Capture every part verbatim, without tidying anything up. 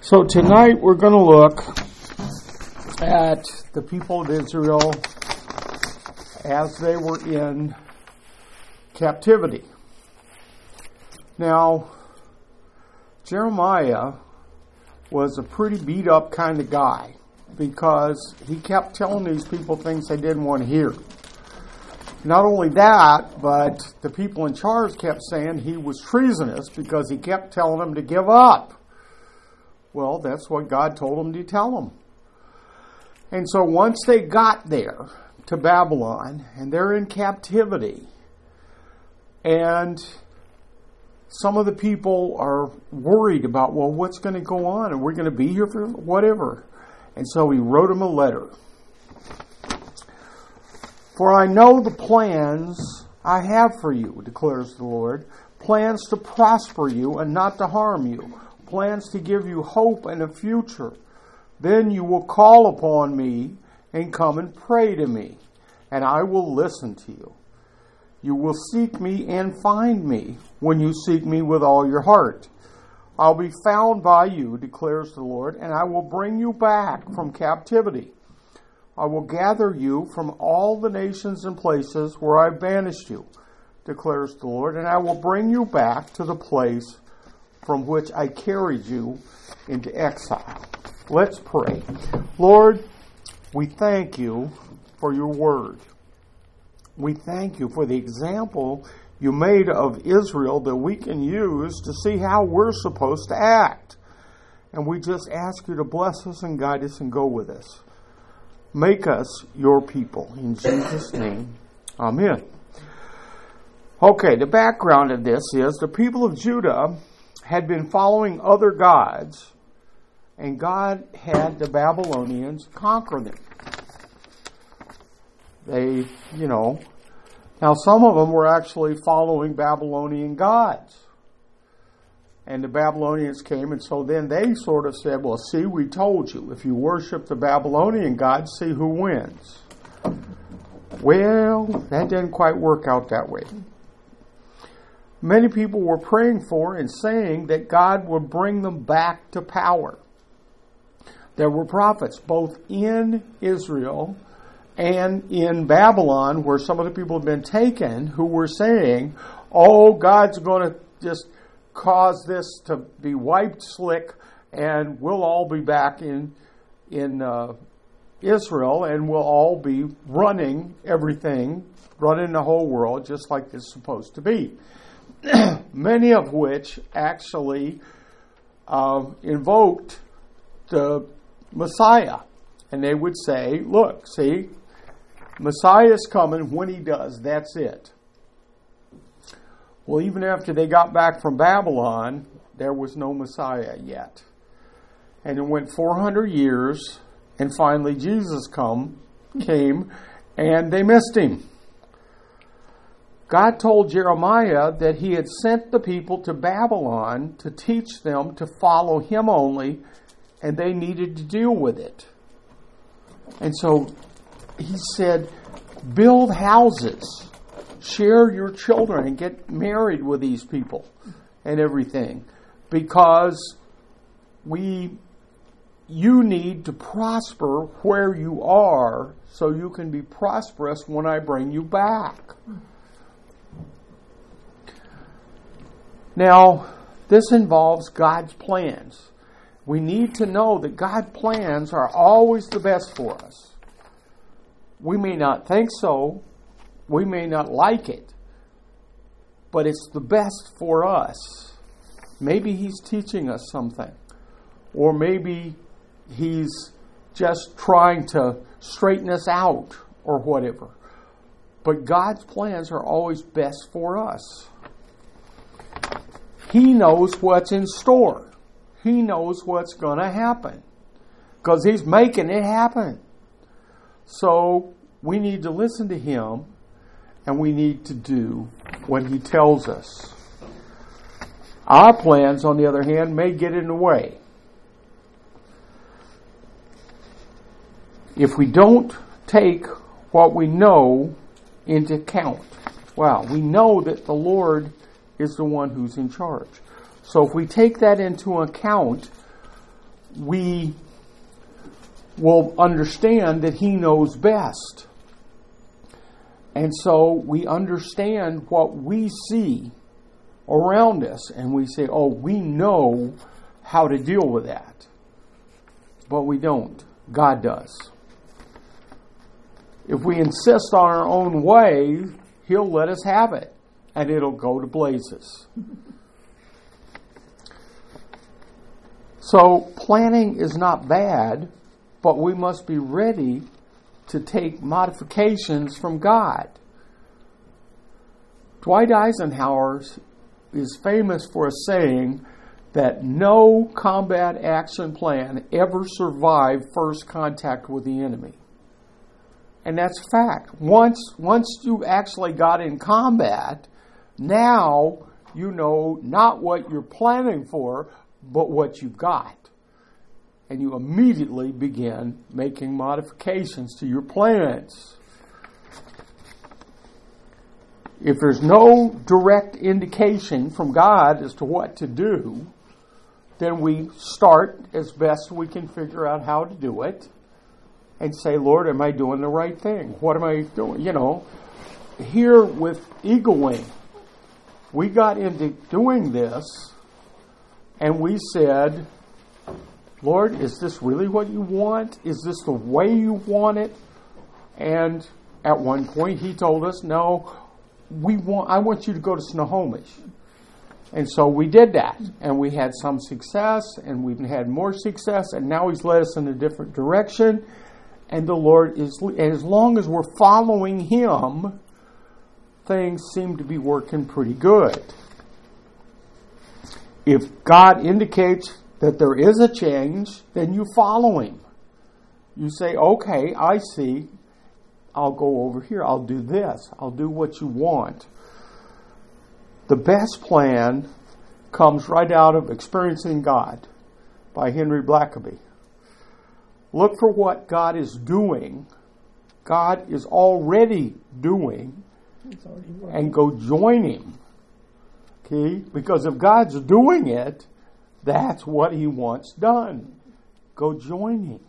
So tonight we're going to look at the people of Israel as they were in captivity. Now, Jeremiah was a pretty beat up kind of guy because he kept telling these people things they didn't want to hear. Not only that, but the people in charge kept saying he was treasonous because he kept telling them to give up. Well, that's what God told them to tell them. And so once they got there to Babylon, and they're in captivity, and some of the people are worried about, well, what's going to go on? Are we going to be here for whatever? And so he wrote them a letter. For I know the plans I have for you, declares the Lord, plans to prosper you and not to harm you, plans to give you hope and a future. Then you will call upon me and come and pray to me, and I will listen to you. You will seek me and find me when you seek me with all your heart. I'll be found by you, declares the Lord, and I will bring you back from captivity. I will gather you from all the nations and places where I banished you, declares the Lord, and I will bring you back to the place from which I carried you into exile. Let's pray. Lord, we thank you for your word. We thank you for the example you made of Israel that we can use to see how we're supposed to act. And we just ask you to bless us and guide us and go with us. Make us your people. In Jesus' name, amen. Okay, the background of this is the people of Judah had been following other gods, and God had the Babylonians conquer them. They, you know, now some of them were actually following Babylonian gods. And the Babylonians came, and so then they sort of said, well, see, we told you, if you worship the Babylonian gods, see who wins. Well, that didn't quite work out that way. Many people were praying for and saying that God would bring them back to power. There were prophets both in Israel and in Babylon, where some of the people had been taken, who were saying, oh, God's going to just cause this to be wiped slick, and we'll all be back in in uh, Israel, and we'll all be running everything, running the whole world, just like it's supposed to be. Many of which actually uh, invoked the Messiah. And they would say, look, see, Messiah's coming. When he does, that's it. Well, even after they got back from Babylon, there was no Messiah yet. And it went four hundred years, and finally Jesus come, came, and they missed him. God told Jeremiah that he had sent the people to Babylon to teach them to follow him only, and they needed to deal with it. And so he said, build houses, share your children, and get married with these people and everything, because we, you need to prosper where you are so you can be prosperous when I bring you back. Now, this involves God's plans. We need to know that God's plans are always the best for us. We may not think so. We may not like it. But it's the best for us. Maybe He's teaching us something. Or maybe He's just trying to straighten us out or whatever. But God's plans are always best for us. He knows what's in store. He knows what's going to happen. Because He's making it happen. So we need to listen to Him, and we need to do what He tells us. Our plans, on the other hand, may get in the way. If we don't take what we know into account. Wow, we know that the Lord is the one who's in charge. So if we take that into account, we will understand that He knows best. And so we understand what we see around us, and we say, oh, we know how to deal with that. But we don't. God does. If we insist on our own way, He'll let us have it, and it'll go to blazes. So planning is not bad, but we must be ready to take modifications from God. Dwight Eisenhower is famous for a saying that no combat action plan ever survived first contact with the enemy. And that's fact. Once, once you actually got in combat, now you know not what you're planning for, but what you've got. And you immediately begin making modifications to your plans. If there's no direct indication from God as to what to do, then we start as best we can figure out how to do it and say, Lord, am I doing the right thing? What am I doing? You know, here with Eagle Wing, we got into doing this and we said, Lord, is this really what you want? Is this the way you want it? And at one point he told us, no, we want. I want you to go to Snohomish. And so we did that. And we had some success, and we've had more success, and now He's led us in a different direction. And the Lord is, and as long as we're following Him, things seem to be working pretty good. If God indicates that there is a change, then you follow Him. You say, okay, I see. I'll go over here. I'll do this. I'll do what you want. The best plan comes right out of Experiencing God by Henry Blackaby. Look for what God is doing. God is already doing. And go join Him. Okay? Because if God's doing it, that's what He wants done. Go join Him.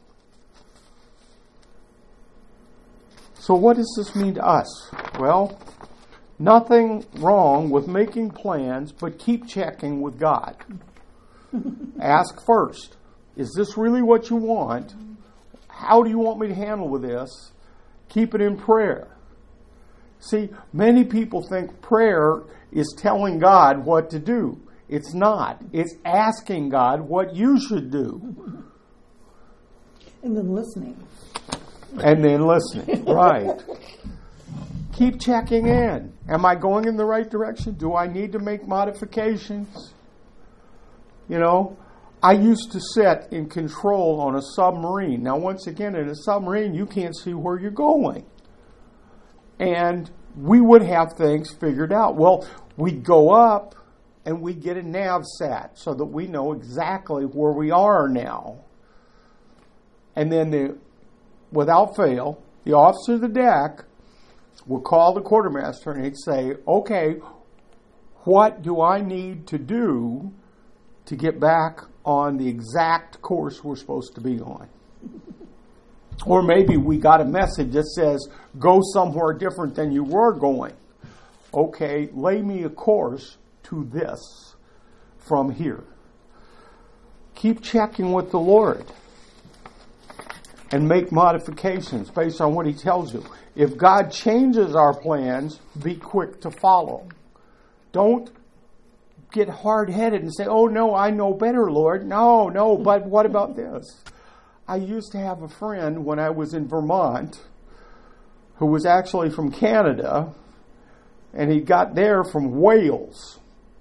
So what does this mean to us? Well, nothing wrong with making plans, but keep checking with God. Ask first, is this really what you want? How do you want me to handle with this? Keep it in prayer. See, many people think prayer is telling God what to do. It's not. It's asking God what you should do. And then listening. And then listening, right. Keep checking in. Am I going in the right direction? Do I need to make modifications? You know, I used to sit in control on a submarine. Now, once again, in a submarine, you can't see where you're going. And we would have things figured out. Well, we'd go up and we'd get a nav sat so that we know exactly where we are now. And then the without fail, the officer of the deck would call the quartermaster and he'd say, okay, what do I need to do to get back on the exact course we're supposed to be on? Or maybe we got a message that says, go somewhere different than you were going. Okay, lay me a course to this from here. Keep checking with the Lord. And make modifications based on what He tells you. If God changes our plans, be quick to follow. Don't get hard-headed and say, oh, no, I know better, Lord. No, no, but what about this? I used to have a friend when I was in Vermont who was actually from Canada, and he got there from Wales.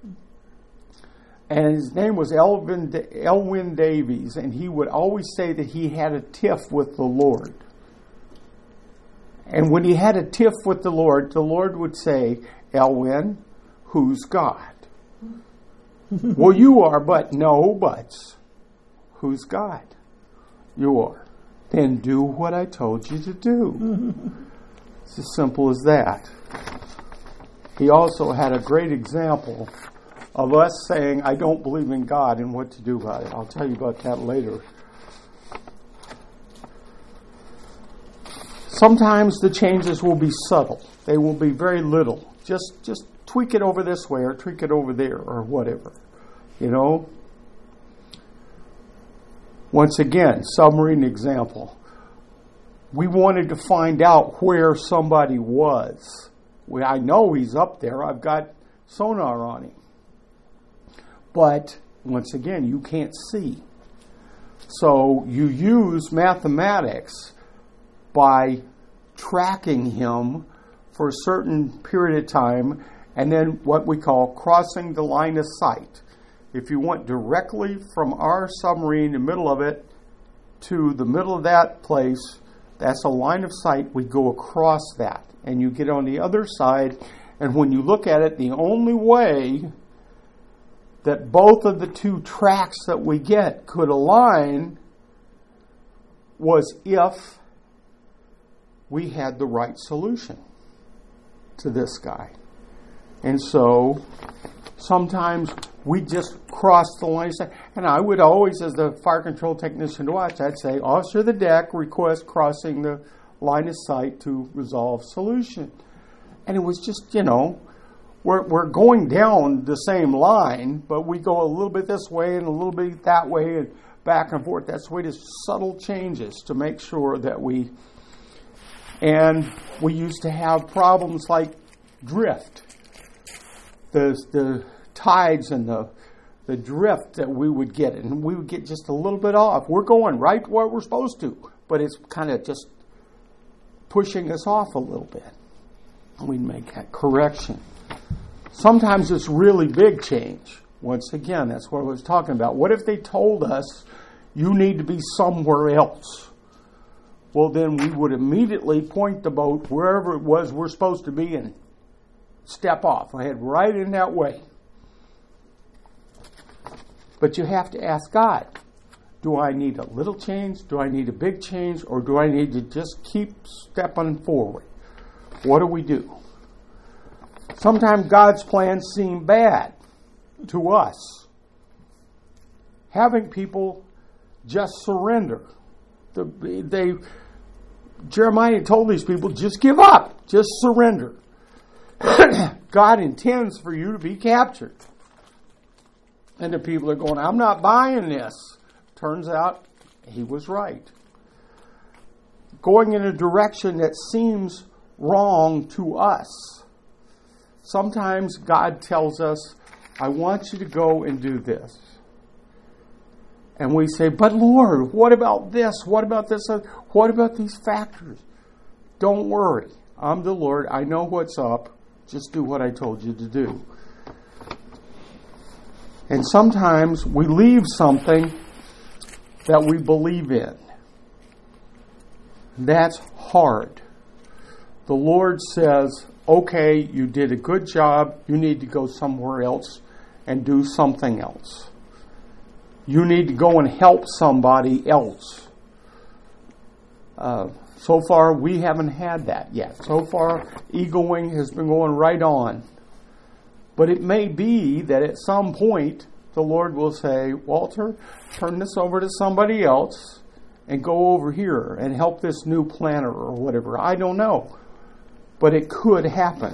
And his name was Elvin, Elwyn Davies, and he would always say that he had a tiff with the Lord. And when he had a tiff with the Lord, the Lord would say, Elwyn, who's God? Well, you are, but no buts. Who's God? You are. Then do what I told you to do. It's as simple as that. He also had a great example of us saying, I don't believe in God and what to do about it. I'll tell you about that later. Sometimes the changes will be subtle. They will be very little. Just just tweak it over this way or tweak it over there or whatever. You know? Once again, submarine example. We wanted to find out where somebody was. We, I know he's up there. I've got sonar on him. But, once again, you can't see. So you use mathematics by tracking him for a certain period of time, and then what we call crossing the line of sight. If you went directly from our submarine, the middle of it, to the middle of that place, that's a line of sight. We go across that, and you get on the other side, and when you look at it, the only way that both of the two tracks that we get could align was if we had the right solution to this guy. And so sometimes we just cross the line. And I would always, as the fire control technician to watch, I'd say, officer of the deck, request crossing the line of sight to resolve solution. And it was just, you know, we're we're going down the same line, but we go a little bit this way and a little bit that way and back and forth. That's the way, just subtle changes to make sure that we... And we used to have problems like drift. The the tides and the the drift that we would get, and we would get just a little bit off. We're going right where we're supposed to, but it's kind of just pushing us off a little bit. We'd make that correction. Sometimes it's really big change. Once again, that's what I was talking about. What if they told us you need to be somewhere else? Well, then we would immediately point the boat wherever it was we're supposed to be and step off. I head right in that way. But you have to ask God, do I need a little change? Do I need a big change? Or do I need to just keep stepping forward? What do we do? Sometimes God's plans seem bad to us. Having people just surrender. The, they, Jeremiah told these people, just give up. Just surrender. God intends for you to be captured. And the people are going, I'm not buying this. Turns out he was right. Going in a direction that seems wrong to us. Sometimes God tells us, I want you to go and do this. And we say, but Lord, what about this? What about this? What about these factors? Don't worry. I'm the Lord. I know what's up. Just do what I told you to do. And sometimes we leave something that we believe in. That's hard. The Lord says, okay, you did a good job. You need to go somewhere else and do something else. You need to go and help somebody else. Uh, so far, we haven't had that yet. So far, Eagle Wing has been going right on. But it may be that at some point, the Lord will say, Walter, turn this over to somebody else and go over here and help this new planner or whatever. I don't know. But it could happen.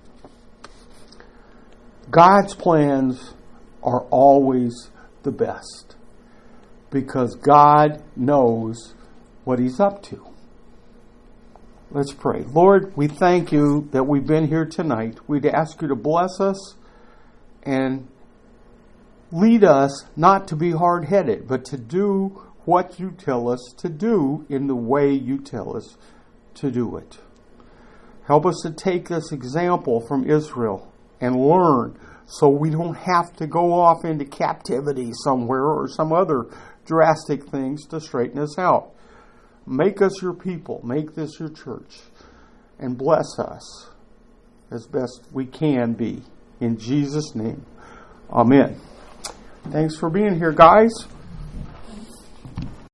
God's plans are always the best because God knows what He's up to. Let's pray. Lord, we thank you that we've been here tonight. We'd ask you to bless us and lead us not to be hard-headed, but to do what you tell us to do in the way you tell us to do it. Help us to take this example from Israel and learn so we don't have to go off into captivity somewhere or some other drastic things to straighten us out. Make us your people. Make this your church. And bless us as best we can be. In Jesus' name, amen. Thanks for being here, guys.